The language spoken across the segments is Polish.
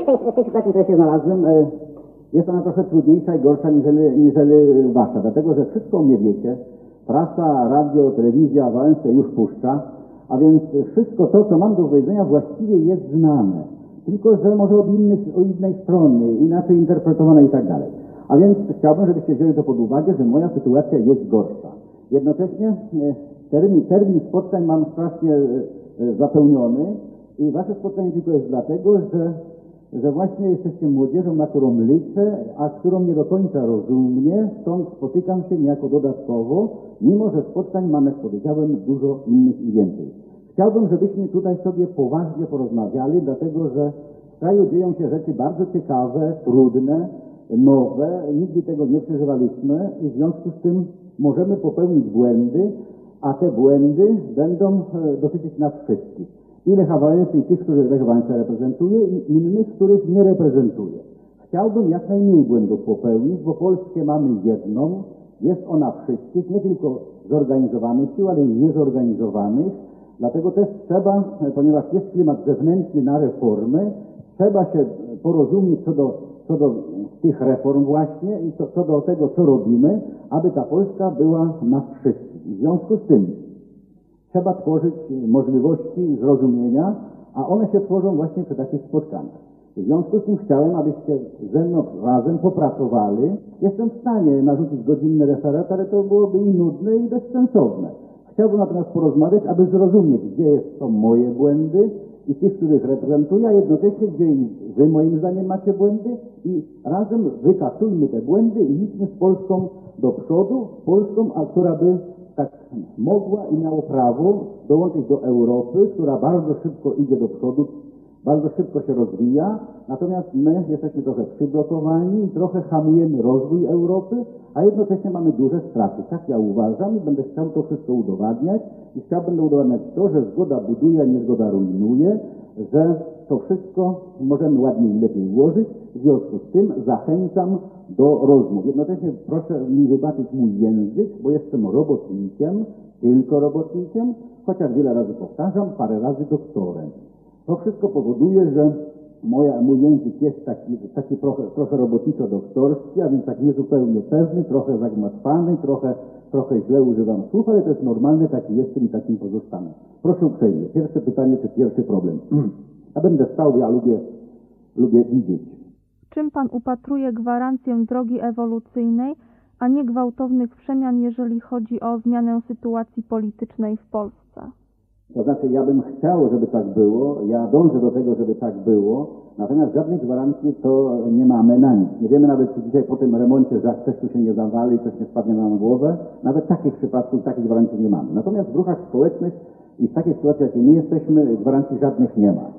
tej sytuacji, w której się znalazłem, jest ona trochę trudniejsza i gorsza niżeli wasza, dlatego że wszystko o mnie wiecie. Prasa, radio, telewizja, Wałęsę już puszcza, a więc wszystko to, co mam do powiedzenia, właściwie jest znane. Tylko że może od innej strony, inaczej interpretowane i tak dalej. A więc chciałbym, żebyście wzięli to pod uwagę, że moja sytuacja jest gorsza. Jednocześnie termin spotkań mam strasznie zapełniony i wasze spotkanie tylko jest dlatego, że właśnie jesteście młodzieżą, na którą liczę, a którą nie do końca rozumiem, stąd spotykam się niejako dodatkowo, mimo że spotkań mam, jak powiedziałem, dużo innych i więcej. Chciałbym, żebyśmy tutaj sobie poważnie porozmawiali, dlatego że w kraju dzieją się rzeczy bardzo ciekawe, trudne, nowe, nigdy tego nie przeżywaliśmy i w związku z tym możemy popełnić błędy, a te błędy będą dotyczyć nas wszystkich. I Lecha Wałęsy, i tych, których Lech Wałęsa reprezentuje, i innych, których nie reprezentuje. Chciałbym jak najmniej błędów popełnić, bo Polskę mamy jedną, jest ona wszystkich, nie tylko zorganizowanych sił, ale i niezorganizowanych. Dlatego też trzeba, ponieważ jest klimat zewnętrzny na reformy, trzeba się porozumieć co do tych reform właśnie i co do tego, co robimy, aby ta Polska była nas wszystkich. W związku z tym trzeba tworzyć możliwości zrozumienia, a one się tworzą właśnie przy takich spotkaniach. W związku z tym chciałem, abyście ze mną razem popracowali. Jestem w stanie narzucić godzinny referat, ale to byłoby i nudne, i bezsensowne. Chciałbym natomiast porozmawiać, aby zrozumieć, gdzie są moje błędy i tych, których reprezentuję, a jednocześnie, gdzie wy moim zdaniem macie błędy i razem wykasujmy te błędy i idźmy z Polską do przodu, z Polską, a która by tak mogła i miało prawo dołączyć do Europy, która bardzo szybko idzie do przodu, bardzo szybko się rozwija, natomiast my jesteśmy trochę przyblokowani i trochę hamujemy rozwój Europy, a jednocześnie mamy duże straty. Tak ja uważam i będę chciał to wszystko udowadniać i będę udowadniać to, że zgoda buduje, a nie zgoda rujnuje, że to wszystko możemy ładniej i lepiej ułożyć. W związku z tym zachęcam do rozmów. Jednocześnie proszę mi wybaczyć mój język, bo jestem robotnikiem, tylko robotnikiem, chociaż wiele razy powtarzam, parę razy doktorem. To wszystko powoduje, że mój język jest taki trochę robotniczo-doktorski, a więc tak niezupełnie pewny, trochę zagmatwany, trochę źle używam słów, ale to jest normalne, taki jestem i takim pozostanę. Proszę uprzejmie, pierwsze pytanie czy pierwszy problem. Ja będę stał, ja lubię widzieć. W czym pan upatruje gwarancję drogi ewolucyjnej, a nie gwałtownych przemian, jeżeli chodzi o zmianę sytuacji politycznej w Polsce? To znaczy, ja bym chciał, żeby tak było, ja dążę do tego, żeby tak było, natomiast żadnej gwarancji to nie mamy na nic. Nie wiemy nawet, czy dzisiaj po tym remoncie, że jak coś tu się nie zawali, coś nie spadnie nam na głowę, nawet takich przypadków, takich gwarancji nie mamy. Natomiast w ruchach społecznych i w takiej sytuacji, jakiej my jesteśmy, gwarancji żadnych nie ma.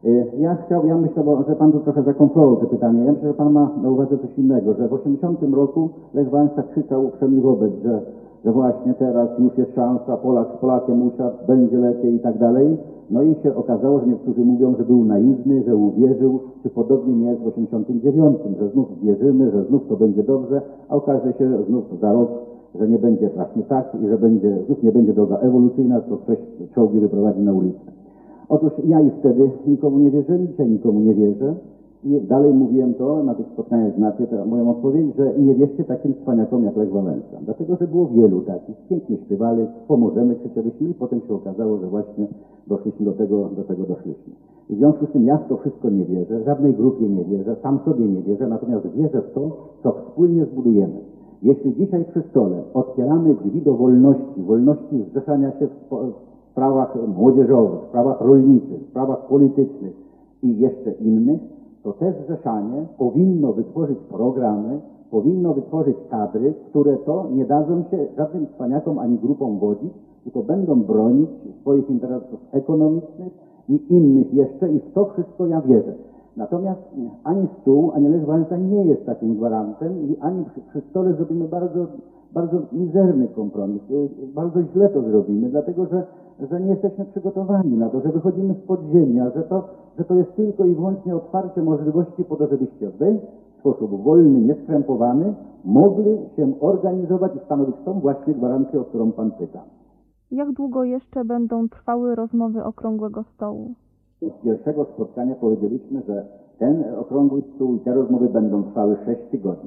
Ja myślę, że pan tu trochę zakonflował to pytanie. Ja myślę, że pan ma na uwadze coś innego, że w 80 roku Lech Wałęsa krzyczał uprzejmie wobec, że właśnie teraz już jest szansa, Polak z Polakiem usiadł, będzie lepiej i tak dalej. No i się okazało, że niektórzy mówią, że był naiwny, że uwierzył, czy podobnie nie jest w 89, że znów wierzymy, że znów to będzie dobrze, a okaże się znów za rok, że nie będzie właśnie tak i że znów nie będzie droga ewolucyjna, to ktoś czołgi wyprowadzi na ulicę. Otóż ja i wtedy nikomu nie wierzyłem, dzisiaj nikomu nie wierzę i dalej mówiłem to, na tych spotkaniach znacie moją odpowiedź, że nie wierzcie takim cwaniakom jak Lech Wałęsa. Dlatego, że było wielu takich, pięknie śpiewali, pomożemy, krzyczeliśmy i potem się okazało, że właśnie doszliśmy do tego doszliśmy. W związku z tym ja w to wszystko nie wierzę, żadnej grupie nie wierzę, sam sobie nie wierzę, natomiast wierzę w to, co wspólnie zbudujemy. Jeśli dzisiaj przy stole otwieramy drzwi do wolności zrzeszania się w sprawach młodzieżowych, w sprawach rolniczych, w sprawach politycznych i jeszcze innych, to te zrzeszanie powinno wytworzyć programy, powinno wytworzyć kadry, które to nie dadzą się żadnym cwaniakom ani grupom wodzić, tylko będą bronić swoich interesów ekonomicznych i innych jeszcze i w to wszystko ja wierzę. Natomiast ani Stół, ani Lech Wałęsa nie jest takim gwarantem i ani przy stole zrobimy bardzo mizerny kompromis. Bardzo źle to zrobimy, dlatego że nie jesteśmy przygotowani na to, że wychodzimy z podziemia, że to jest tylko i wyłącznie otwarcie możliwości po to, żebyście wy w sposób wolny, nieskrępowany mogli się organizować i stanowić tą właśnie gwarancję, o którą pan pyta. Jak długo jeszcze będą trwały rozmowy okrągłego stołu? Z pierwszego spotkania powiedzieliśmy, że Ten okrągły stół i te rozmowy będą trwały 6 tygodni.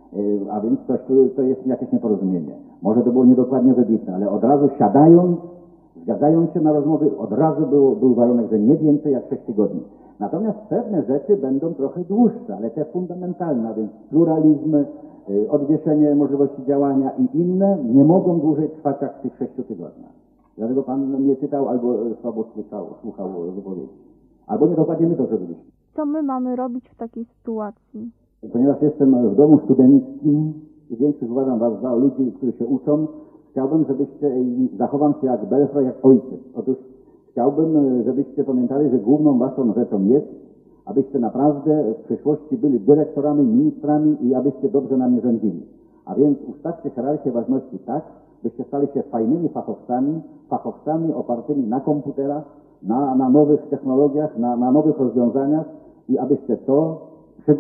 A więc to jest jakieś nieporozumienie. Może to było niedokładnie wybitne, ale od razu siadając, zgadzając się na rozmowy, od razu był warunek, że nie więcej jak 6 tygodni. Natomiast pewne rzeczy będą trochę dłuższe, ale te fundamentalne, a więc pluralizm, odwieszenie możliwości działania i inne nie mogą dłużej trwać jak w tych 6 tygodniach. Dlatego pan nie czytał albo słabo słuchał wypowiedzi. Albo niedokładnie my to zrobiliśmy. Co my mamy robić w takiej sytuacji? Ponieważ jestem w domu studenckim i większość uważam was za ludzi, którzy się uczą, chciałbym, żebyście, i zachowam się jak Belfry, jak ojciec. Otóż chciałbym, żebyście pamiętali, że główną waszą rzeczą jest, abyście naprawdę w przyszłości byli dyrektorami, ministrami i abyście dobrze nami rządzili. A więc ustawcie hierarchię ważności tak, byście stali się fajnymi fachowcami opartymi na komputerach, na nowych technologiach, na nowych rozwiązaniach i abyście to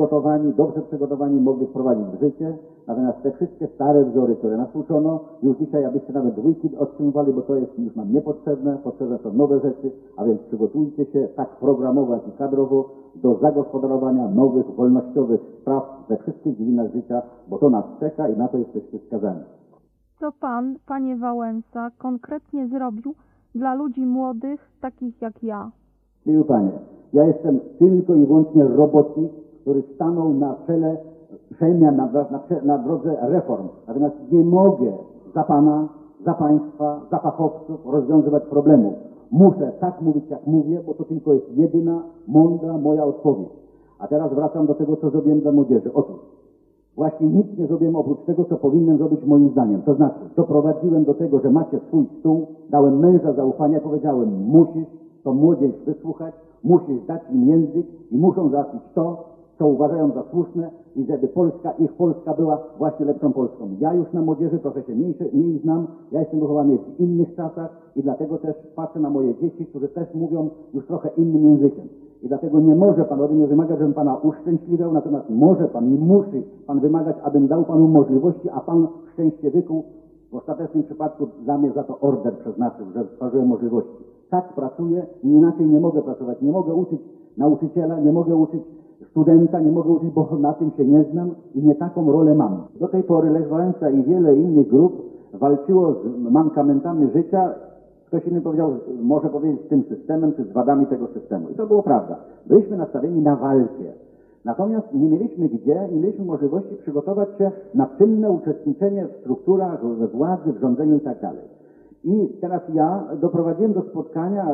dobrze przygotowani mogli wprowadzić w życie. Natomiast te wszystkie stare wzory, które nas uczono, już dzisiaj abyście nawet dwójki otrzymywali, bo to jest już nam niepotrzebne, potrzebne są nowe rzeczy, a więc przygotujcie się tak programowo, jak i kadrowo do zagospodarowania nowych, wolnościowych spraw we wszystkich dziedzinach życia, bo to nas czeka i na to jesteście skazani. Co pan, panie Wałęsa, konkretnie zrobił dla ludzi młodych, takich jak ja? Miły panie, ja jestem tylko i wyłącznie robotnik, który stanął na czele przemian, na drodze reform. Natomiast nie mogę za pana, za państwa, za fachowców rozwiązywać problemów. Muszę tak mówić, jak mówię, bo to tylko jest jedyna, mądra moja odpowiedź. A teraz wracam do tego, co zrobiłem dla młodzieży. Otóż właśnie nic nie zrobiłem oprócz tego, co powinienem zrobić moim zdaniem. To znaczy, doprowadziłem do tego, że macie swój stół, dałem męża zaufania, powiedziałem, musisz to młodzież wysłuchać, musisz dać im język i muszą załatwić to, co uważają za słuszne i żeby ich Polska była właśnie lepszą Polską. Ja już na młodzieży trochę się mniej znam, ja jestem wychowany w innych czasach i dlatego też patrzę na moje dzieci, którzy też mówią już trochę innym językiem. I dlatego nie może pan ode mnie wymagać, żebym pana uszczęśliwiał, natomiast może pan i musi pan wymagać, abym dał panu możliwości, a pan szczęście wykuł. W ostatecznym przypadku dla mnie za to order przeznaczył, że stworzyłem możliwości. Tak pracuję i inaczej nie mogę pracować. Nie mogę uczyć nauczyciela, nie mogę uczyć studenta, nie mogę uczyć, bo na tym się nie znam i nie taką rolę mam. Do tej pory Lech Wałęsa i wiele innych grup walczyło z mankamentami życia. Ktoś inny powiedział, może powiedzieć, z tym systemem, czy z wadami tego systemu. I to było prawda. Byliśmy nastawieni na walkę. Natomiast nie mieliśmy nie mieliśmy możliwości przygotować się na czynne uczestniczenie w strukturach, we władzy, w rządzeniu i tak dalej. I teraz ja doprowadziłem do spotkania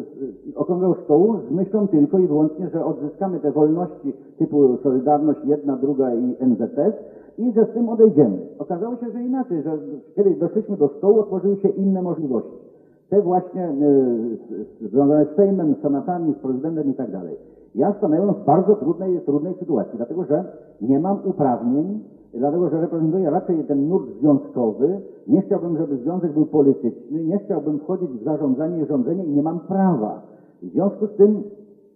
z okrągłego stołu z myślą tylko i wyłącznie, że odzyskamy te wolności typu Solidarność, jedna, druga i NZS i że z tym odejdziemy. Okazało się, że inaczej, że kiedy doszliśmy do stołu, otworzyły się inne możliwości. Te właśnie związane z Sejmem, z senatami, z prezydentem i tak dalej. Ja stanąłem w bardzo trudnej sytuacji, dlatego że nie mam uprawnień, dlatego że reprezentuję raczej ten nurt związkowy, nie chciałbym, żeby związek był polityczny, nie chciałbym wchodzić w zarządzanie i rządzenie i nie mam prawa. W związku z tym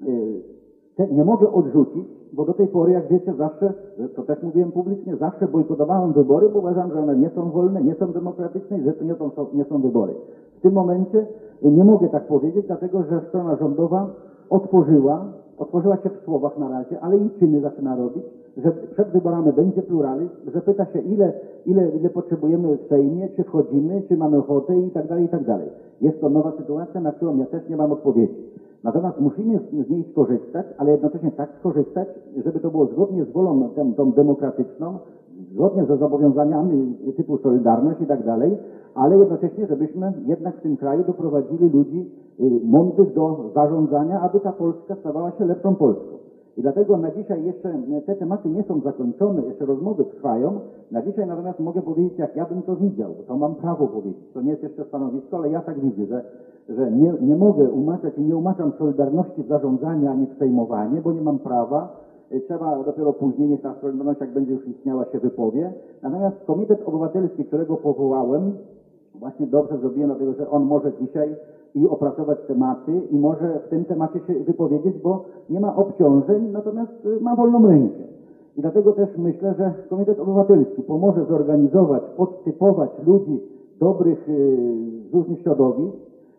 nie mogę odrzucić, bo do tej pory, jak wiecie, zawsze, to też mówiłem publicznie, zawsze bojkotowałem wybory, bo uważam, że one nie są wolne, nie są demokratyczne i że to nie są wybory. W tym momencie nie mogę tak powiedzieć, dlatego że strona rządowa otworzyła się w słowach na razie, ale i czyny zaczyna robić, że przed wyborami będzie pluralizm, że pyta się, ile potrzebujemy w Sejmie, czy wchodzimy, czy mamy ochotę i tak dalej, i tak dalej. Jest to nowa sytuacja, na którą ja też nie mam odpowiedzi. Natomiast musimy z niej skorzystać, ale jednocześnie tak skorzystać, żeby to było zgodnie z wolą tą demokratyczną, zgodnie ze zobowiązaniami typu Solidarność i tak dalej, ale jednocześnie, żebyśmy jednak w tym kraju doprowadzili ludzi mądrych do zarządzania, aby ta Polska stawała się lepszą Polską. I dlatego na dzisiaj jeszcze te tematy nie są zakończone, jeszcze rozmowy trwają. Na dzisiaj natomiast mogę powiedzieć, jak ja bym to widział, bo to mam prawo powiedzieć. To nie jest jeszcze stanowisko, ale ja tak widzę, że nie mogę umaczać i nie umaczam Solidarności w zarządzanie, ani w sejmowanie, bo nie mam prawa. Trzeba dopiero później, niech ta Solidarność, jak będzie już istniała, się wypowie. Natomiast Komitet Obywatelski, którego powołałem, właśnie dobrze zrobiłem, dlatego że on może dzisiaj i opracować tematy i może w tym temacie się wypowiedzieć, bo nie ma obciążeń, natomiast ma wolną rękę. I dlatego też myślę, że Komitet Obywatelski pomoże zorganizować, podtypować ludzi dobrych z różnych środowisk,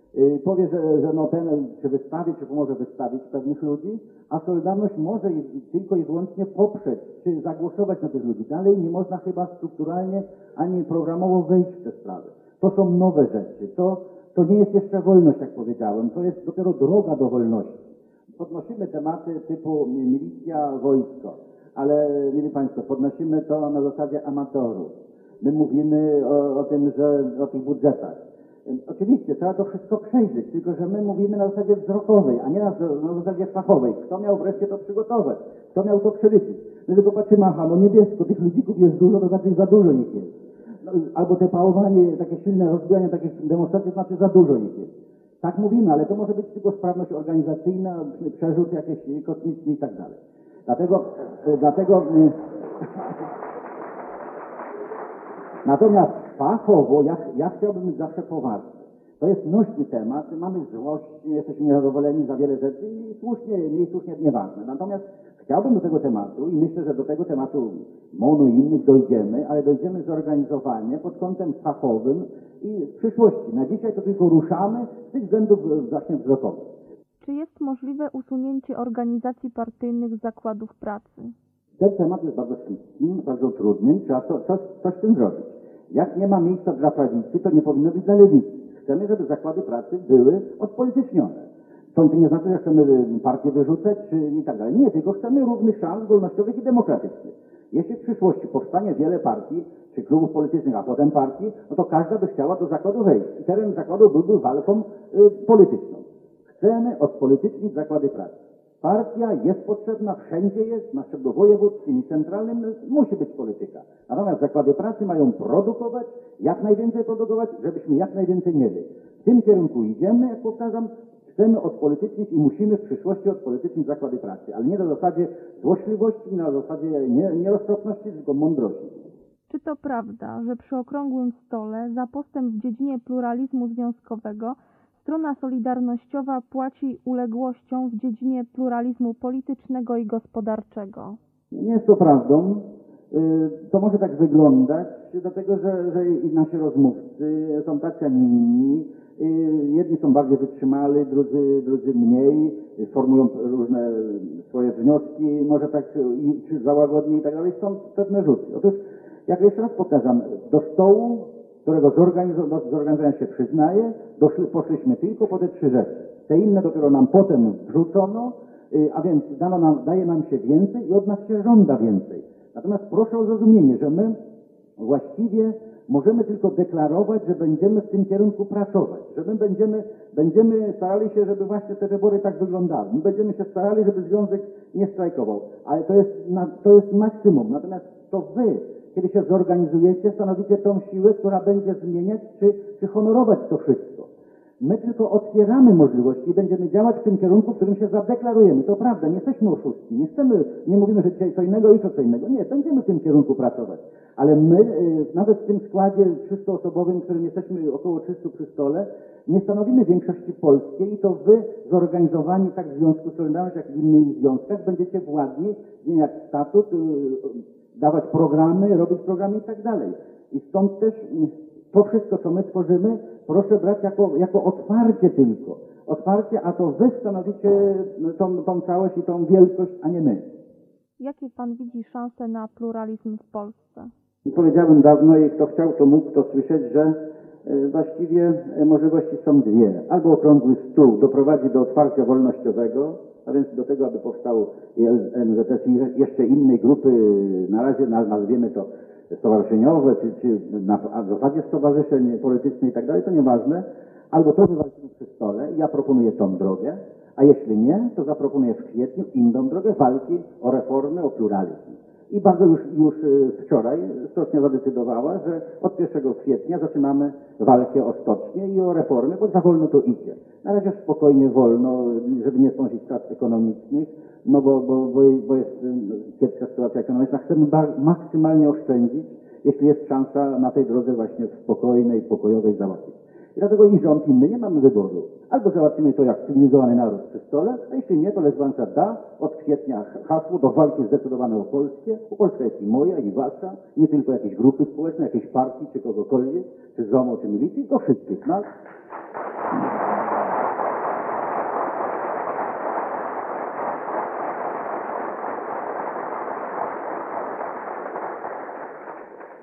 powie, że no ten czy wystawi, czy pomoże wystawić pewnych ludzi, a Solidarność może tylko i wyłącznie poprzeć, czy zagłosować na tych ludzi. Dalej nie można chyba strukturalnie ani programowo wejść w te sprawy. To są nowe rzeczy. To nie jest jeszcze wolność, jak powiedziałem. To jest dopiero droga do wolności. Podnosimy tematy typu milicja, wojsko, ale, mieli Państwo, podnosimy to na zasadzie amatorów. My mówimy o tym, że o tych budżetach. Oczywiście trzeba to wszystko przejrzeć, tylko że my mówimy na zasadzie wzrokowej, a nie na zasadzie fachowej. Kto miał wreszcie to przygotować? Kto miał to przeliczyć? My tylko patrzymy, aha, no niebiesko, tych ludzików jest dużo, to znaczy za dużo ich jest. No, albo te pałowanie, takie silne rozbijanie takich demonstracji, to znaczy za dużo ich jest. Tak mówimy, ale to może być tylko sprawność organizacyjna, przerzut jakiś kosmiczny i tak dalej. Dlatego natomiast fachowo ja chciałbym być zawsze poważny. To jest nośny temat, mamy złość, jesteśmy niezadowoleni za wiele rzeczy i słusznie, mniej słusznie, nieważne. Natomiast chciałbym do tego tematu i myślę, że do tego tematu MON-u i innych dojdziemy, ale dojdziemy zorganizowanie pod kątem fachowym i w przyszłości. Na dzisiaj to tylko ruszamy z tych względów właśnie wzrokowych. Czy jest możliwe usunięcie organizacji partyjnych z zakładów pracy? Ten temat jest bardzo śliskim, bardzo trudnym, trzeba coś z tym zrobić. Jak nie ma miejsca dla prawicy, to nie powinno być dla lewicy. Chcemy, żeby zakłady pracy były odpolitycznione. To nie znaczy, że chcemy partię wyrzucać czy i tak dalej. Nie, tylko chcemy równych szans wolnościowych i demokratycznych. Jeśli w przyszłości powstanie wiele partii, czy klubów politycznych, a potem partii, no to każda by chciała do zakładu wejść. I teren zakładu byłby walką polityczną. Chcemy odpolitycznić zakłady pracy. Partia jest potrzebna, wszędzie jest, na szczeblu wojewódzkim i centralnym musi być polityka. Natomiast zakłady pracy mają produkować, jak najwięcej produkować, żebyśmy jak najwięcej mieli. W tym kierunku idziemy, jak powtarzam, chcemy odpolitycznić i musimy w przyszłości odpolitycznić zakłady pracy, ale nie na zasadzie złośliwości, na zasadzie nieroztropności, tylko mądrości. Czy to prawda, że przy okrągłym stole za postęp w dziedzinie pluralizmu związkowego strona solidarnościowa płaci uległością w dziedzinie pluralizmu politycznego i gospodarczego? Nie jest to prawdą. To może tak wyglądać, dlatego że i nasi rozmówcy są tacy, a nie inni. Jedni są bardziej wytrzymali, drudzy mniej, formują różne swoje wnioski, może tak czy za łagodnie i tak dalej. Są pewne rzuty. Otóż, jak jeszcze raz powtarzam, do stołu, którego zorganizowanie się przyznaje, poszliśmy tylko po te 3 rzeczy. Te inne dopiero nam potem wrzucono, a więc daje nam się więcej i od nas się żąda więcej. Natomiast proszę o zrozumienie, że my właściwie możemy tylko deklarować, że będziemy w tym kierunku pracować, że my będziemy starali się, żeby właśnie te wybory tak wyglądały. My będziemy się starali, żeby związek nie strajkował, ale to jest maksimum. Natomiast to wy, kiedy się zorganizujecie, stanowicie tą siłę, która będzie zmieniać czy honorować to wszystko. My tylko otwieramy możliwości i będziemy działać w tym kierunku, w którym się zadeklarujemy. To prawda, nie jesteśmy oszustki, nie mówimy, że dzisiaj co innego, jutro co innego. Nie, będziemy w tym kierunku pracować. Ale my, nawet w tym składzie 300-osobowym, w którym jesteśmy około 300 przy stole, nie stanowimy większości polskiej i to wy zorganizowani tak w Związku Solidarność, jak i w innych związkach będziecie władni zmieniać statut, dawać programy, robić programy i tak dalej. I stąd też to wszystko, co my tworzymy, proszę brać jako otwarcie tylko. Otwarcie, a to wy stanowicie tą całość i tą wielkość, a nie my. Jakie pan widzi szanse na pluralizm w Polsce? Powiedziałem dawno i kto chciał, to mógł to słyszeć, że właściwie możliwości są 2. Albo okrągły stół doprowadzi do otwarcia wolnościowego, a więc do tego, aby powstał NZS i jeszcze innej grupy, na razie nazwiemy to stowarzyszeniowe, czy na zasadzie stowarzyszeń politycznych i tak dalej, to nieważne. Albo to wywalczymy przy stole i ja proponuję tą drogę, a jeśli nie, to zaproponuję w kwietniu inną drogę walki o reformy, o pluralizm. I bardzo już wczoraj Stocznia zadecydowała, że od 1 kwietnia zaczynamy walkę o stocznię i o reformy, bo za wolno to idzie. Na razie spokojnie, wolno, żeby nie stążyć strat ekonomicznych, no bo jest kiepska sytuacja ekonomiczna. Chcemy maksymalnie oszczędzić, jeśli jest szansa na tej drodze właśnie spokojnej, pokojowej załatwić. I dlatego i rząd, i my nie mamy wyboru. Albo załatwimy to jak cywilizowany naród przy stole, a jeśli nie, to Lech Wałęsa da od kwietnia hasło do walki zdecydowane o Polskę. Bo Polska jest i moja, i wasza, nie tylko jakieś grupy społeczne, jakiejś partii, czy kogokolwiek, czy ZOMO, czy milicji, to wszystkich nas.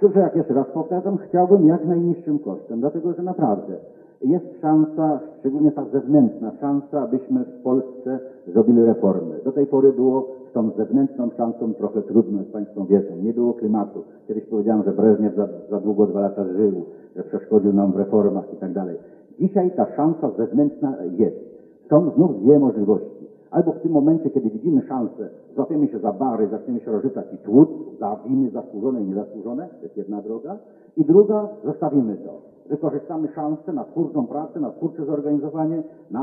Otóż, jak jeszcze raz powtarzam, chciałbym jak najniższym kosztem, dlatego że naprawdę jest szansa, szczególnie ta zewnętrzna szansa, abyśmy w Polsce zrobili reformy. Do tej pory było z tą zewnętrzną szansą trochę trudno, jak Państwo wiedzą. Nie było klimatu. Kiedyś powiedziałem, że Breżniew za długo 2 lata żył, że przeszkodził nam w reformach i tak dalej. Dzisiaj ta szansa zewnętrzna jest. Są znów dwie możliwości. Albo w tym momencie, kiedy widzimy szansę, złapiemy się za bary, zaczniemy się rozrzucać i tłuc za winy zasłużone i niezasłużone, to jest jedna droga. I druga, zostawimy to. Wykorzystamy szansę na twórczą pracę, na twórcze zorganizowanie,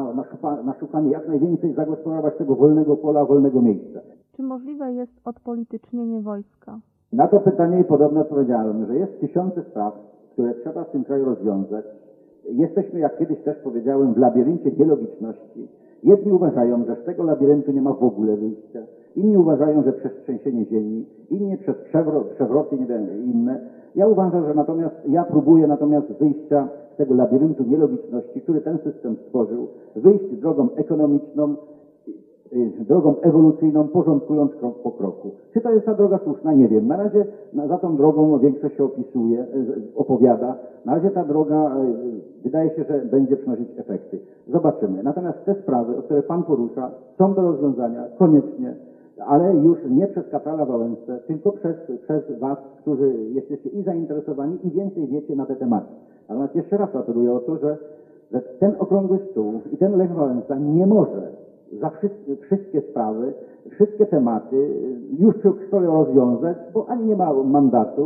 na szukanie jak najwięcej, zagospodarować tego wolnego pola, wolnego miejsca. Czy możliwe jest odpolitycznienie wojska? Na to pytanie podobno odpowiedziałem, że jest tysiące spraw, które trzeba w tym kraju rozwiązać. Jesteśmy, jak kiedyś też powiedziałem, w labiryncie nielogiczności. Jedni uważają, że z tego labiryntu nie ma w ogóle wyjścia, inni uważają, że przez trzęsienie ziemi, inni przez przewroty, nie wiem, inne. Ja uważam, że ja próbuję wyjścia z tego labiryntu nielogiczności, który ten system stworzył, wyjść drogą ekonomiczną, drogą ewolucyjną, porządkując krok po kroku. Czy to jest ta droga słuszna? Nie wiem. Na razie za tą drogą większość się opowiada. Na razie ta droga wydaje się, że będzie przynosić efekty. Zobaczymy. Natomiast te sprawy, o które Pan porusza, są do rozwiązania koniecznie, ale już nie przez Kaprala Wałęsę, tylko przez Was, którzy jesteście i zainteresowani, i więcej wiecie na te tematy. Natomiast jeszcze raz apeluję o to, że ten okrągły stół i ten Lech Wałęsa nie może za wszystkie sprawy, wszystkie tematy już przy stole rozwiązać, bo ani nie ma mandatu,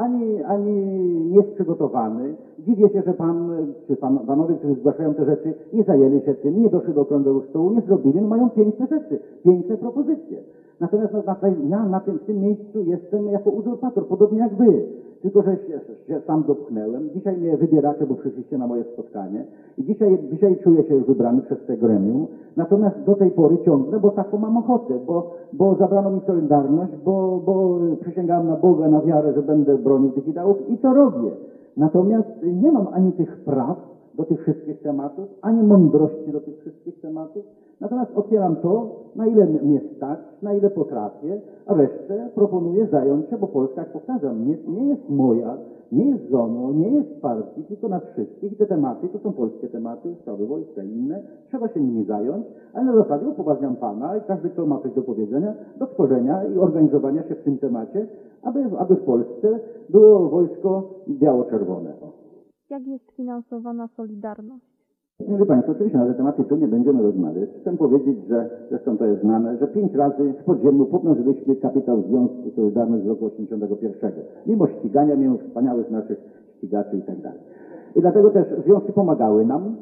ani nie jest przygotowany. Dziwię się, że panowie, którzy zgłaszają te rzeczy, nie zajęli się tym, nie doszli do okrągłego stołu, nie zrobili, mają piękne rzeczy, piękne propozycje. Natomiast ja w tym miejscu jestem jako uzurpator, podobnie jak wy. Tylko, że się sam dopchnęłem. Dzisiaj mnie wybieracie, bo przyszliście na moje spotkanie. I dzisiaj czuję się już wybrany przez te gremium. Natomiast do tej pory ciągnę, bo taką mam ochotę, bo zabrano mi solidarność, bo przysięgałem na Boga, na wiarę, że będę bronił tych ideałów i to robię. Natomiast nie mam ani tych praw do tych wszystkich tematów, ani mądrości do tych wszystkich tematów. Natomiast otwieram to, na ile mnie stać, na ile potrafię, a resztę proponuję zająć się, bo Polska, jak powtarzam, nie jest moja, nie jest ZONO, nie jest partii, tylko nas wszystkich. I te tematy to są polskie tematy, sprawy wojska i inne. Trzeba się nimi zająć, ale na zasadzie upoważniam Pana i każdy, kto ma coś do powiedzenia, do tworzenia i organizowania się w tym temacie, aby w Polsce było wojsko biało-czerwone. Jak jest finansowana Solidarność? Proszę Państwa, oczywiście na te tematy tu nie będziemy rozmawiać. Chcę powiedzieć, że, zresztą to jest znane, że 5 razy w podziemiu podnosiliśmy kapitał Związku Solidarność z roku 1981. Mimo ścigania, mimo wspaniałych naszych ścigaczy i tak dalej. I dlatego też związki pomagały nam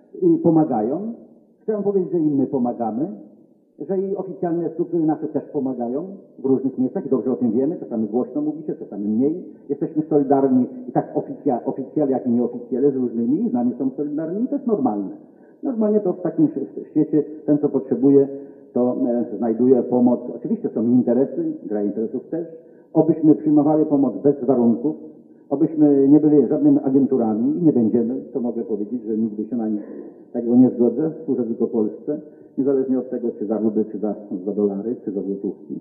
i pomagają. Chciałem powiedzieć, że i my pomagamy, że i oficjalne struktury nasze też pomagają w różnych miejscach i dobrze o tym wiemy, czasami głośno mówi się, czasami mniej. Jesteśmy solidarni i tak oficjalnie, jak i nieoficjalnie z różnymi, z nami są solidarni i to jest normalne. Normalnie to w takim świecie ten, co potrzebuje, to znajduje pomoc. Oczywiście są interesy, gra interesów też. Obyśmy przyjmowali pomoc bez warunków, obyśmy nie byli żadnymi agenturami i nie będziemy, to mogę powiedzieć, że nigdy się na nic takiego nie zgodzę, służę tylko Polsce, niezależnie od tego, czy za rudy, czy za dolary, czy za złotówki.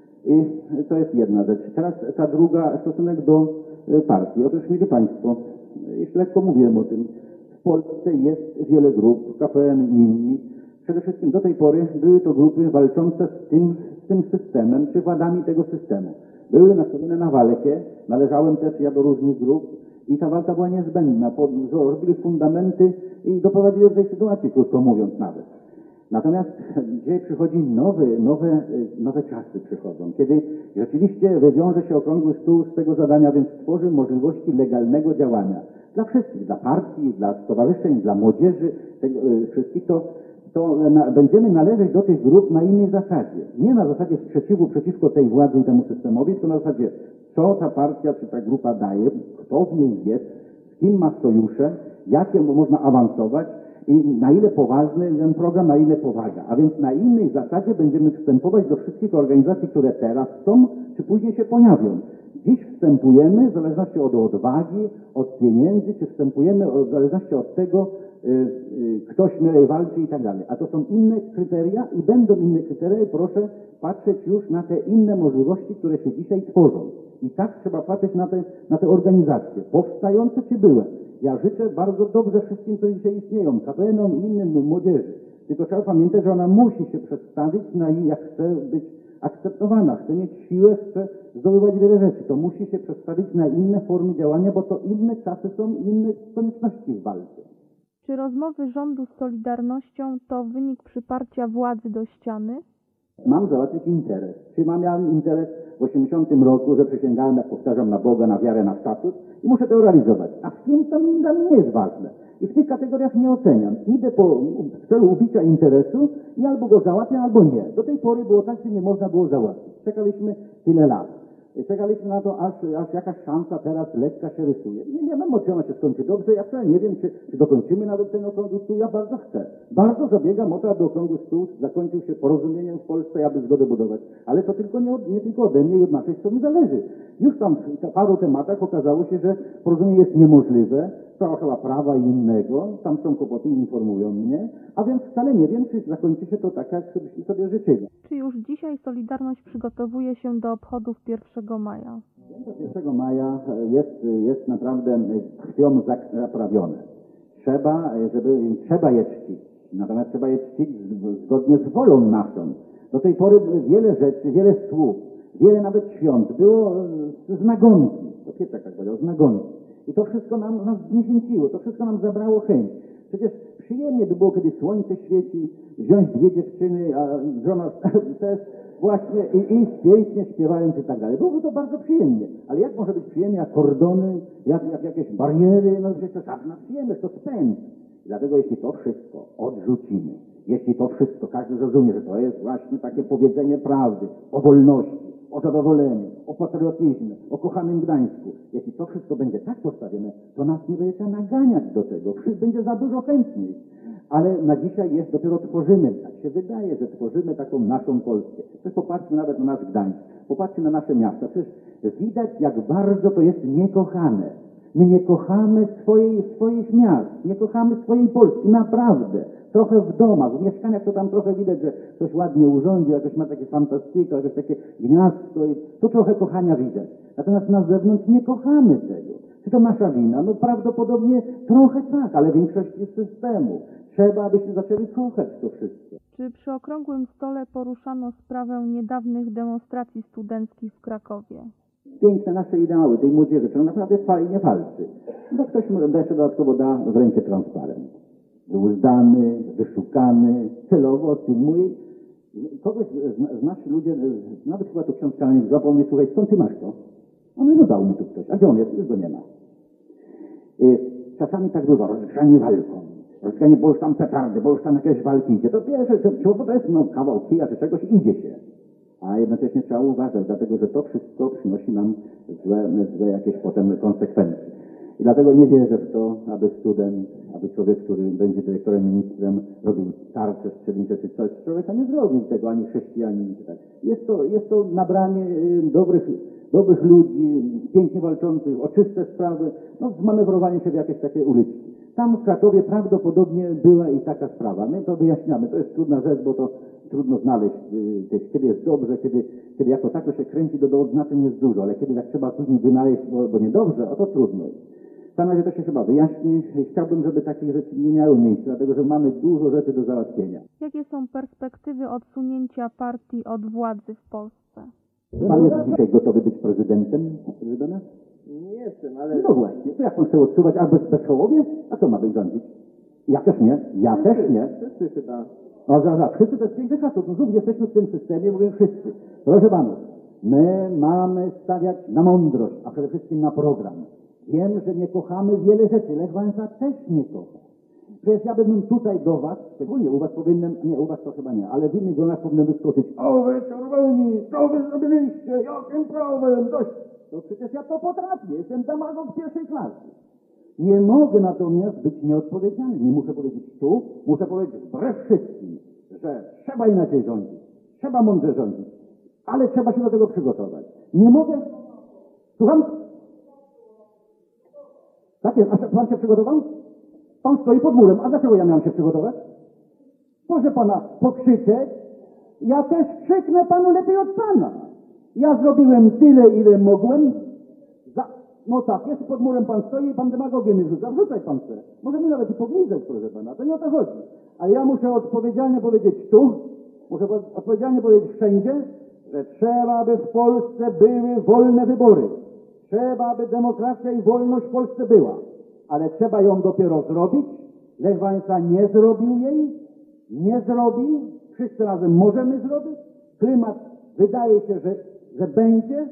I to jest jedna rzecz. Teraz ta druga, stosunek do partii. Otóż, mili Państwo, jeszcze lekko mówiłem o tym, w Polsce jest wiele grup, KPN i inni. Przede wszystkim do tej pory były to grupy walczące z tym systemem, czy wadami tego systemu. Były nastawione na walkę, należałem też ja do różnych grup i ta walka była niezbędna. Robili fundamenty i doprowadzili do tej sytuacji, krótko mówiąc nawet. Natomiast dzisiaj przychodzi nowe czasy przychodzą, kiedy rzeczywiście wywiąże się okrągły stół z tego zadania, więc stworzy możliwości legalnego działania. Dla wszystkich, dla partii, dla stowarzyszeń, dla młodzieży, tego wszystkich, będziemy należeć do tych grup na innej zasadzie. Nie na zasadzie sprzeciwu przeciwko tej władzy i temu systemowi, tylko na zasadzie, co ta partia czy ta grupa daje, kto w niej jest, z kim ma sojusze, jakie można awansować i na ile poważny ten program, na ile powaga. A więc na innej zasadzie będziemy wstępować do wszystkich organizacji, które teraz są, czy później się pojawią. Dziś wstępujemy w zależności od odwagi, od pieniędzy, czy wstępujemy w zależności od tego, kto śmielej walczy i tak dalej. A to są inne kryteria i będą inne kryteria i proszę patrzeć już na te inne możliwości, które się dzisiaj tworzą. I tak trzeba patrzeć na te organizacje, powstające czy były. Ja życzę bardzo dobrze wszystkim, którzy dzisiaj istnieją, KPN-om i innym młodzieży. Tylko trzeba pamiętać, że ona musi się przedstawić, jak chce być akceptowana, chce mieć siłę, chce zdobywać wiele rzeczy. To musi się przedstawić na inne formy działania, bo to inne czasy są, inne konieczności w walce. Czy rozmowy rządu z Solidarnością to wynik przyparcia władzy do ściany? Mam załatwić interes. Czy miałem interes w 80 roku, że przysięgałem, jak powtarzam, na Boga, na wiarę, na statut i muszę to realizować. A z kim to dla mnie nie jest ważne. I w tych kategoriach nie oceniam. Idę w celu ubicia interesu i albo go załatwię, albo nie. Do tej pory było tak, że nie można było załatwić. Czekaliśmy tyle lat. Czekaliśmy na to, aż jakaś szansa teraz lekka się rysuje. Nie wiem, czy ona się skończy dobrze. Ja wcale nie wiem, czy dokończymy nawet ten okrągły stół. Ja bardzo chcę. Bardzo zabiegam o to, aby okrągły stół zakończył się porozumieniem w Polsce, aby zgodę budować. Ale to nie tylko ode mnie i od naszej strony zależy. Już tam w paru tematach okazało się, że porozumienie jest niemożliwe. Sprawa chyba prawa i innego. Tam są kłopoty i informują mnie. A więc wcale nie wiem, czy zakończy się to tak, jak sobie życzyli. Czy już dzisiaj Solidarność przygotowuje się do obchodów 1 maja? 1 maja jest naprawdę krwią zaprawione. Trzeba je czcić. Natomiast trzeba je czcić zgodnie z wolą naszą. Do tej pory wiele rzeczy, wiele słów, wiele nawet świąt było z nagonki. To Pietrek tak powiedział, z nagonki. I to wszystko nas zniechęciło, to wszystko nam zabrało chęć. Przecież przyjemnie by było, kiedy słońce świeci, wziąć 2 dziewczyny, a żona też właśnie i pięknie śpiewając i tak dalej. Byłoby to bardzo przyjemnie. Ale jak może być przyjemnie, jak kordony, jak jakieś bariery, no przecież to żadna przyjemność, to spęd. Dlatego jeśli to wszystko odrzucimy, jeśli to wszystko, każdy zrozumie, że to jest właśnie takie powiedzenie prawdy, o wolności, o zadowoleniu, o patriotyzmie, o kochanym Gdańsku. Jeśli to wszystko będzie tak postawione, to nas nie będzie trzeba naganiać do tego. Będzie za dużo chętnych. Ale na dzisiaj dopiero tworzymy, tak się wydaje, że tworzymy taką naszą Polskę. Przecież popatrzmy nawet na nasz Gdańsk, popatrzmy na nasze miasta. Przecież widać, jak bardzo to jest niekochane. My nie kochamy swoich miast, nie kochamy swojej Polski, naprawdę. Trochę w domach, w mieszkaniach to tam trochę widać, że ktoś ładnie urządził, jakoś ma takie fantastyko, jakieś takie gniazdko i tu trochę kochania widać. Natomiast na zewnątrz nie kochamy tego. Czy to nasza wina? No prawdopodobnie trochę tak, ale większość jest systemu. Trzeba, abyśmy zaczęli kochać to wszystko. Czy przy okrągłym stole poruszano sprawę niedawnych demonstracji studenckich w Krakowie? Piękne nasze ideały tej młodzieży, którą naprawdę fajnie walczy. No ktoś mu jeszcze dodatkowo da w rękę transparent. Był zdany, wyszukany, celowo filmuje. Kogoś z naszych ludzi, nawet chyba to książka złapał mnie, słuchaj, skąd ty masz to? No dał mi tu ktoś. A gdzie on jest? Już go nie ma. Czasami tak bywa, rozgrzanie walką. Rozgrzanie, bo już tam petardy, bo już tam jakieś walki idzie. To pierwsze, to jest kawał kija czy czegoś, idzie się. A jednocześnie trzeba uważać, dlatego że to wszystko przynosi nam złe jakieś potem konsekwencje. I dlatego nie wierzę w to, aby student, aby człowiek, który będzie dyrektorem, ministrem, robił tarcze strzelnicze czy coś. Człowieka nie zrobił tego, ani chrześcijanin. Tak. Jest to nabranie dobrych ludzi, pięknie walczących o czyste sprawy, zmanewrowanie się w jakieś takie uliczki. Tam w Krakowie prawdopodobnie była i taka sprawa. My to wyjaśniamy. To jest trudna rzecz, bo to trudno znaleźć, kiedy jest dobrze, kiedy jako tako się kręci, do odznaczeń jest dużo, ale kiedy tak trzeba później wynaleźć, bo niedobrze, to trudno jest. W tym razie to się chyba wyjaśni. Chciałbym, żeby takich rzeczy nie miały miejsca, dlatego że mamy dużo rzeczy do załatwienia. Jakie są perspektywy odsunięcia partii od władzy w Polsce? Pan jest dzisiaj gotowy być prezydentem? Nie jestem, ale... No właśnie, to jak pan chce odsuwać, a bez hołowie? A co ma być rządzić? Ja też nie. Wszyscy chyba. Wszyscy to jest piękny hasło. No znów jesteśmy w tym systemie, mówię wszyscy. Proszę panów, my mamy stawiać na mądrość, a przede wszystkim na program. Wiem, że nie kochamy wiele rzeczy, Lech Wałęsa też nie kocha. Przecież ja bym tutaj do was, szczególnie u was u was to chyba nie, ale w innych gronach powinien wyskoczyć: o wy czerwoni, co wy zrobiliście, jakim prawem, coś. No przecież ja to potrafię, jestem demagog pierwszej klasy. Nie mogę natomiast być nieodpowiedzialny. Nie muszę powiedzieć tu, muszę powiedzieć wbrew wszystkim, że trzeba inaczej rządzić, trzeba mądrze rządzić, ale trzeba się do tego przygotować. Nie mogę... Słucham? Tak jest, a pan się przygotował? Pan stoi pod murem, a dlaczego ja miałem się przygotować? Proszę pana pokrzyczeć, ja też krzyknę panu lepiej od pana. Ja zrobiłem tyle, ile mogłem. No tak, jest pod murem pan stoi i pan demagogiem mnie rzuca. Wrzucaj pan se. Możemy nawet i poglizać, proszę pana, to nie o to chodzi. Ale ja muszę odpowiedzialnie powiedzieć tu, muszę odpowiedzialnie powiedzieć wszędzie, że trzeba, aby w Polsce były wolne wybory. Trzeba, aby demokracja i wolność w Polsce była. Ale trzeba ją dopiero zrobić. Lech Wałęsa nie zrobił jej, nie zrobi. Wszyscy razem możemy zrobić. Klimat wydaje się, że będzie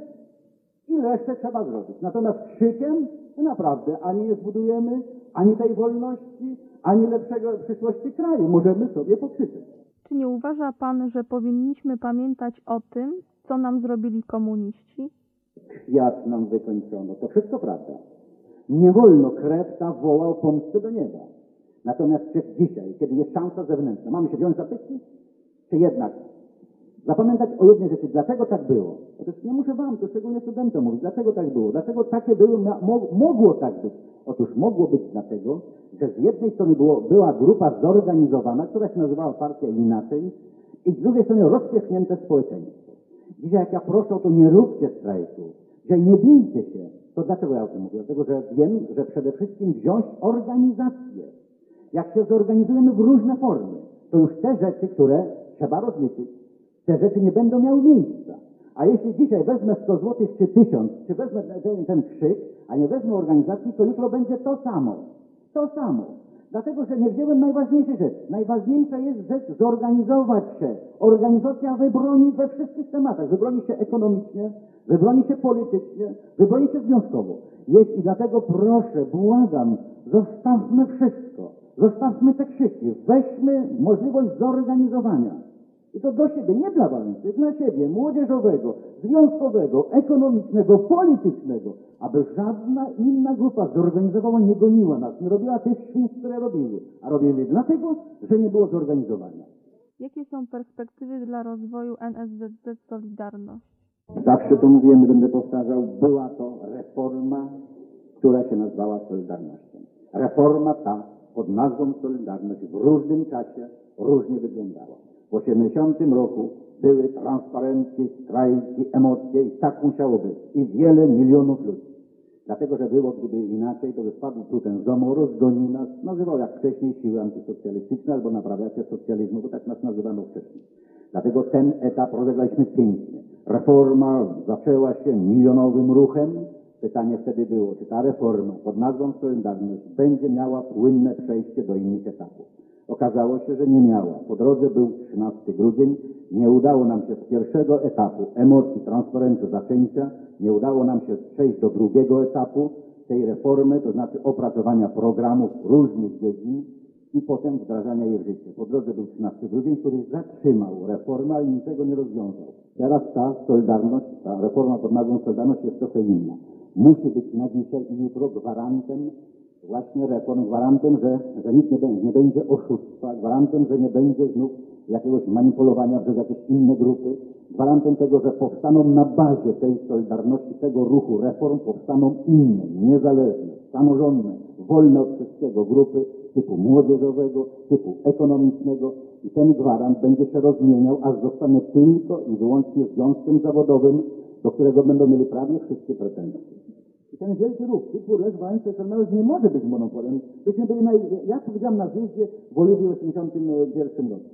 i resztę trzeba zrobić. Natomiast krzykiem naprawdę ani nie zbudujemy, ani tej wolności, ani lepszego przyszłości kraju. Możemy sobie pokrzyczeć. Czy nie uważa pan, że powinniśmy pamiętać o tym, co nam zrobili komuniści? Kwiat nam wykończono. To wszystko prawda. Nie wolno, krew ta woła o pomstę do nieba. Natomiast dzisiaj, kiedy jest szansa zewnętrzna, mamy się wziąć za pyski? Czy jednak zapamiętać o jednej rzeczy, dlaczego tak było? Otóż nie muszę wam, to szczególnie studentom mówić, dlaczego tak było, dlaczego takie było, mogło tak być. Otóż mogło być dlatego, że z jednej strony była grupa zorganizowana, która się nazywała partia inaczej, i z drugiej strony rozpiesznięte społeczeństwo. Dzisiaj jak ja proszę, to nie róbcie strajku, dzisiaj nie bijcie się. To dlaczego ja o tym mówię? Dlatego, że wiem, że przede wszystkim wziąć organizację. Jak się zorganizujemy w różne formy, to już te rzeczy, które trzeba rozliczyć, te rzeczy nie będą miały miejsca. A jeśli dzisiaj wezmę 100 zł czy 1000, czy wezmę ten krzyk, a nie wezmę organizacji, to jutro będzie to samo. To samo. Dlatego, że nie wziąłem najważniejszej rzeczy. Najważniejsza jest rzecz zorganizować się. Organizacja wybroni we wszystkich tematach. Wybroni się ekonomicznie, wybroni się politycznie, wybroni się związkowo. I dlatego proszę, błagam, zostawmy wszystko. Zostawmy te krzyki. Weźmy możliwość zorganizowania. I to do siebie, nie dla Wałęsy, dla siebie, młodzieżowego, związkowego, ekonomicznego, politycznego, aby żadna inna grupa zorganizowała, nie goniła nas, nie robiła tych świństw, które robiły, a robili dlatego, że nie było zorganizowania. Jakie są perspektywy dla rozwoju NSZZ Solidarność? Zawsze to mówiłem, będę powtarzał, była to reforma, która się nazywała Solidarnością. Reforma ta pod nazwą Solidarność w różnym czasie różnie wyglądała. W 80 roku były transparenty, strajki, emocje i tak musiało być. I wiele milionów ludzi. Dlatego, że było, gdyby inaczej, to by spadł tu ten zamoros, gonił nas, nazywał jak wcześniej siły antysocjalistyczne albo naprawiacze socjalizmu, bo tak nas nazywano wcześniej. Dlatego ten etap rozegraliśmy pięknie. Reforma zaczęła się milionowym ruchem. Pytanie wtedy było, czy ta reforma pod nazwą Solidarność będzie miała płynne przejście do innych etapów. Okazało się, że nie miała. Po drodze był 13 grudzień. Nie udało nam się z pierwszego etapu emocji, transparentu, zaczęcia, nie udało nam się przejść do drugiego etapu tej reformy, to znaczy opracowania programów różnych dziedzin i potem wdrażania jej w życie. Po drodze był 13 grudzień, który zatrzymał reformę, ale niczego nie rozwiązał. Teraz ta Solidarność, ta reforma pod nazwą Solidarność jest trochę inna. Musi być na dzisiaj i jutro gwarantem właśnie reform, gwarantem, że nikt nie będzie oszustwa, gwarantem, że nie będzie znów jakiegoś manipulowania przez jakieś inne grupy, gwarantem tego, że powstaną na bazie tej Solidarności, tego ruchu reform, powstaną inne, niezależne, samorządne, wolne od wszystkiego grupy typu młodzieżowego, typu ekonomicznego i ten gwarant będzie się rozmieniał, aż zostanie tylko i wyłącznie związkiem zawodowym, do którego będą mieli prawie wszystkie pretensje. I ten wielki ruch, typu Lech Wałęsa nie może być monopolem. Byśmy byli, jak powiedziałem na zjeździe w Oliwie w 1981 roku,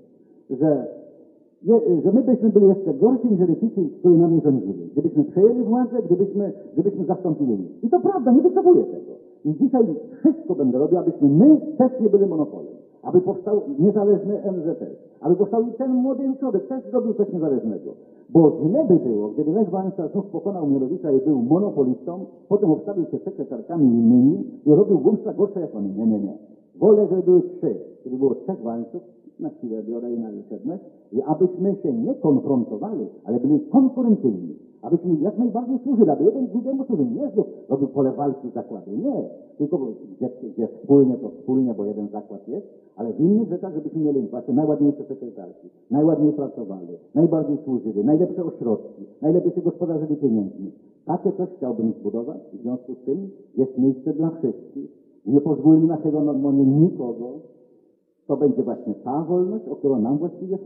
że my byśmy byli jeszcze gorsi niż ci, którzy nami rządzili. Gdybyśmy przejęli władzę, gdybyśmy zastąpili ich. I to prawda, nie wycofuję tego. I dzisiaj wszystko będę robił, abyśmy my też nie byli monopolem. Aby powstał niezależny NZS. Aby powstał i ten młody człowiek też zrobił coś niezależnego. Bo źle by było, gdyby Lech Wałęsa znów pokonał Mielewicza i był monopolistą, potem obstawił się sekretarkami innymi i robił głupstwa gorsze jak oni. Nie. Wolę, żeby były 3. Gdyby było 3 Wałęsów, na siłę biorę i na liczebność, i abyśmy się nie konfrontowali, ale byli konkurencyjni. Abyśmy jak najbardziej służyli, aby jeden drugiemu służył. Nie robił pole walki zakłady. Nie. Tylko gdzie wspólnie, to wspólnie, bo jeden zakład jest, ale w innych rzeczach, żebyśmy mieli właśnie najładniejsze sekretarki, najładniej pracowali, najbardziej służyli, najlepsze ośrodki, najlepiej się gospodarzyli pieniędzmi. Takie coś chciałbym zbudować. W związku z tym jest miejsce dla wszystkich. Nie pozwólmy na hegemonii nikogo. To będzie właśnie ta wolność, o którą nam właściwie chodzi.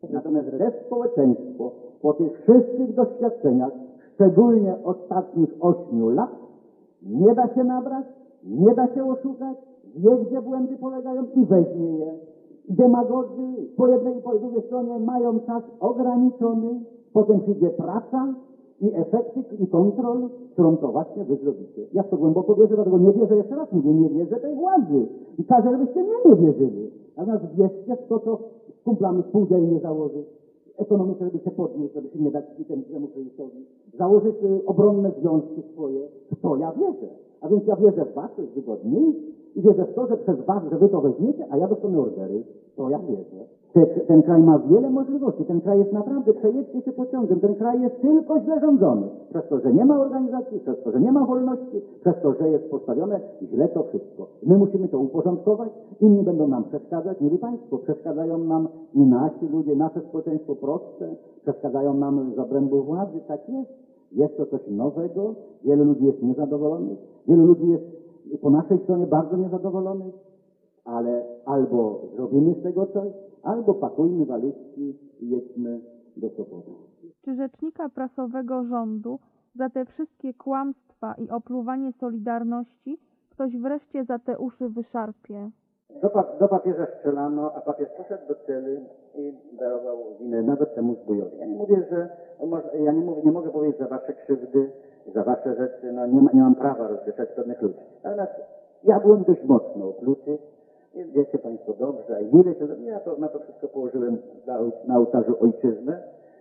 Natomiast te społeczeństwo po tych wszystkich doświadczeniach, szczególnie ostatnich 8 lat, nie da się nabrać, nie da się oszukać, wie, gdzie błędy polegają i weźmie je. Demagodzy po jednej i po drugiej stronie mają czas ograniczony, potem przyjdzie praca i efekty i kontrol, którą to właśnie wy zrobicie. Ja w to głęboko wierzę, dlatego nie wierzę, jeszcze raz mówię, nie wierzę tej władzy. I każę, żebyście mnie nie wierzyli. Natomiast wierzcie w to, co z kumplami spółdzielnie założyć, ekonomikę, żeby się podnieść, żeby się nie dać temu kryzysowi, założyć obronne związki swoje. W to ja wierzę. A więc ja wierzę w was, to jest wygodniej i wierzę w to, że przez was, że wy to weźmiecie, a ja dostanę ordery. To ja wierzę. Ten kraj ma wiele możliwości. Ten kraj jest naprawdę, przejedźcie się pociągiem. Ten kraj jest tylko źle rządzony. Przez to, że nie ma organizacji, przez to, że nie ma wolności, przez to, że jest postawione źle to wszystko. My musimy to uporządkować, inni będą nam przeszkadzać. Mieli Państwo, przeszkadzają nam i nasi ludzie, nasze społeczeństwo proste, przeszkadzają nam z obrębu władzy. Tak jest. Jest to coś nowego. Wielu ludzi jest niezadowolonych. Wielu ludzi jest po naszej stronie bardzo niezadowolonych. Ale albo zrobimy z tego coś, albo pakujmy walizki i jedźmy do Sopotu. Czy rzecznika prasowego rządu za te wszystkie kłamstwa i opluwanie Solidarności ktoś wreszcie za te uszy wyszarpie? Do papieża strzelano, a papież poszedł do celi i darował winę nawet temu zbójowi. Ja nie mówię, że nie mogę powiedzieć za wasze krzywdy, za wasze rzeczy, no nie mam prawa rozliczać pewnych ludzi. Natomiast ja byłem dość mocno opluty. Wiecie Państwo dobrze, a ile się... Ja na to wszystko położyłem na ołtarzu ojczyzny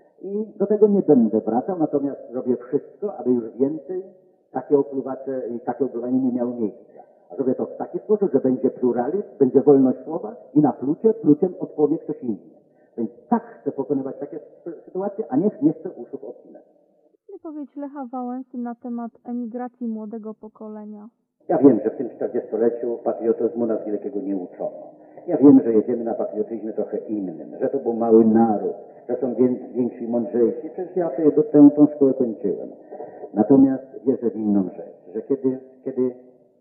i do tego nie będę wracał, natomiast zrobię wszystko, aby już więcej takie opluwacze i takie opluwanie nie miało miejsca. A zrobię to w taki sposób, że będzie pluralizm, będzie wolność słowa i na pluciem odpowie ktoś inny. Więc tak chcę pokonywać takie sytuacje, a nie chcę uszów obcinać. Wypowiedź Lecha Wałęsy na temat emigracji młodego pokolenia. Ja wiem, że w tym 40-leciu patriotyzmu nas wielkiego nie uczono. Ja wiem, że jedziemy na patriotyzmie trochę innym, że to był mały naród, że są więksi i mądrzejsi. Przecież ja sobie tą szkołę kończyłem. Natomiast wierzę w inną rzecz, że kiedy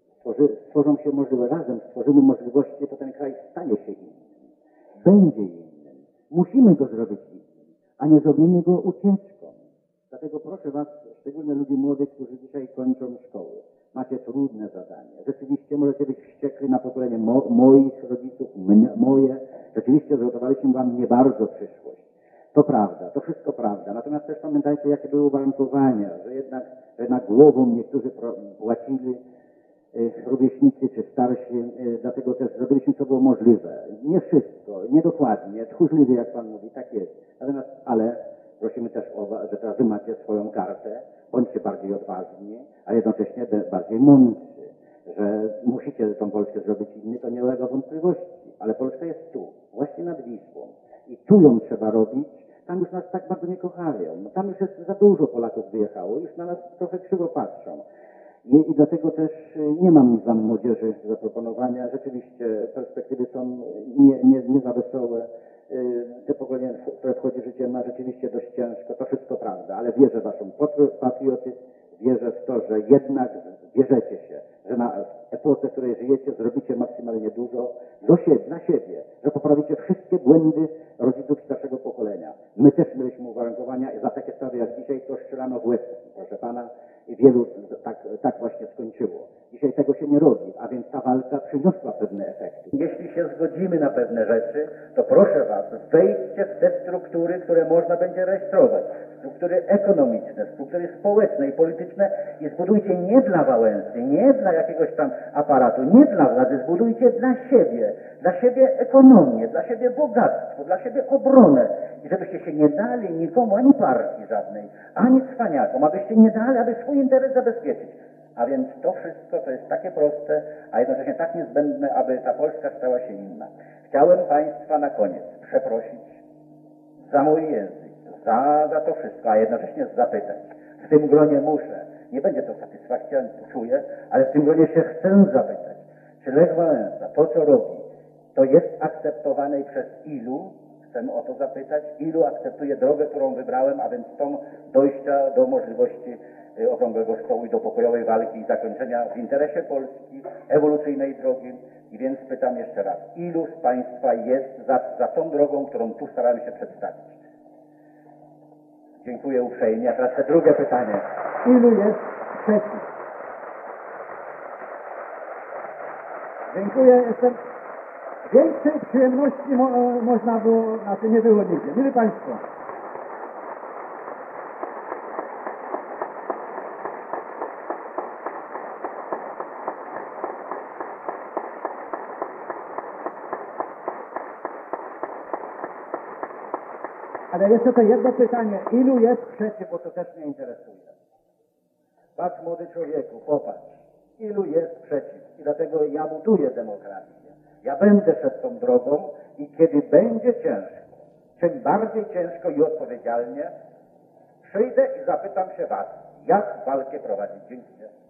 stworzą się razem stworzymy możliwości, to ten kraj stanie się innym. Będzie innym. Musimy go zrobić innym, a nie zrobimy go ucieczką. Dlatego proszę was, szczególnie ludzi młodych, którzy dzisiaj kończą szkoły. Macie trudne zadanie. Rzeczywiście możecie być wściekli na pokolenie moich rodziców, moje. Rzeczywiście zgotowaliśmy wam nie bardzo przyszłość. To prawda, to wszystko prawda. Natomiast też pamiętajcie, jakie były uwarunkowania, że jednak głową niektórzy płacili rówieśnicy czy starsi, dlatego też zrobiliśmy, co było możliwe. Nie wszystko, niedokładnie, tchórzliwie, jak pan mówi, tak jest. Natomiast, ale prosimy też o was, że teraz wy macie swoją kartę, bądźcie bardziej odważni, a jednocześnie bardziej mądrzy, że musicie tą Polskę zrobić inny, to nie ulega wątpliwości, ale Polska jest tu, właśnie nad Wisłą i tu ją trzeba robić. Tam już nas tak bardzo nie kochają, tam już jest za dużo Polaków wyjechało, już na nas trochę krzywo patrzą. I dlatego też nie mam nic wam młodzieży do zaproponowania. Rzeczywiście perspektywy są nie za wesołe. Te pokolenie, które wchodzi w życie, ma rzeczywiście dość ciężko. To wszystko prawda, ale wierzę w waszą patriotyzm, wierzę w to, że jednak bierzecie się, że na epoce, w której żyjecie, zrobicie maksymalnie dużo dla siebie, że poprawicie wszystkie błędy rodziców starszego pokolenia. My też mieliśmy uwarunkowania za takie sprawy jak dzisiaj, to strzelano w łeb, proszę pana, i wielu tak właśnie skończyło. Dzisiaj tego się nie robi, a więc ta walka przyniosła pewne efekty. Jeśli się zgodzimy na pewne rzeczy, to proszę was, wejdźcie w te struktury, które można będzie rejestrować. Struktury ekonomiczne, struktury społeczne i polityczne i zbudujcie nie dla Wałęsy, nie dla jakiegoś tam aparatu, nie dla władzy, zbudujcie dla siebie ekonomię, dla siebie bogactwo, dla siebie obronę. I żebyście się nie dali nikomu, ani partii żadnej, ani cwaniakom, abyście nie dali, aby swój interes zabezpieczyć. A więc to wszystko to jest takie proste, a jednocześnie tak niezbędne, aby ta Polska stała się inna. Chciałem państwa na koniec przeprosić za mój język, za to wszystko, a jednocześnie zapytać. W tym gronie muszę, nie będzie to satysfakcja, czuję, ale w tym gronie się chcę zapytać, czy Lech Wałęsa, to co robi, to jest akceptowane i przez ilu, chcę o to zapytać, ilu akceptuje drogę, którą wybrałem, a więc tą dojścia do możliwości okrągłego stołu i do pokojowej walki i zakończenia w interesie Polski, ewolucyjnej drogi, I więc pytam jeszcze raz, ilu z Państwa jest za tą drogą, którą tu starałem się przedstawić? Dziękuję uprzejmie. A teraz te drugie pytanie. Ilu jest przeciw? Dziękuję. Jestem większej przyjemności można było, nie było nigdzie. Mili Państwo, ale jeszcze to jedno pytanie. Ilu jest przeciw, bo to też mnie interesuje. Patrz, młody człowieku, popatrz. Ilu jest przeciw? I dlatego ja buduję demokrację. Ja będę szedł tą drogą i kiedy będzie ciężko, czym bardziej ciężko i odpowiedzialnie, przyjdę i zapytam się Was, jak walkę prowadzić. Dziękuję.